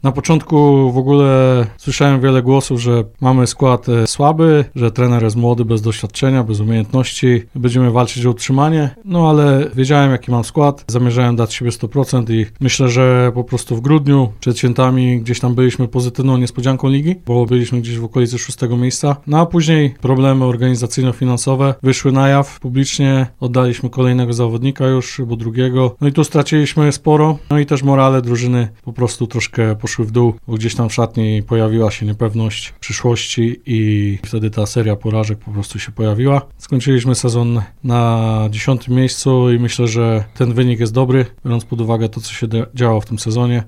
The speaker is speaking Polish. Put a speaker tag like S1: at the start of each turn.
S1: Na początku w ogóle słyszałem wiele głosów, że mamy skład słaby, że trener jest młody, bez doświadczenia, bez umiejętności, będziemy walczyć o utrzymanie, no ale wiedziałem jaki mam skład, zamierzałem dać siebie 100% i myślę, że po prostu w grudniu przed świętami gdzieś tam byliśmy pozytywną niespodzianką ligi, bo byliśmy gdzieś w okolicy 6 miejsca, no a później problemy organizacyjno-finansowe wyszły na jaw publicznie, oddaliśmy kolejnego zawodnika już, bo drugiego, no i tu straciliśmy sporo, no i też morale drużyny po prostu troszkę poszły w dół, bo gdzieś tam w szatni pojawiła się niepewność przyszłości i wtedy ta seria porażek po prostu się pojawiła. Skończyliśmy sezon na 10. miejscu i myślę, że ten wynik jest dobry, biorąc pod uwagę to, co się działo w tym sezonie.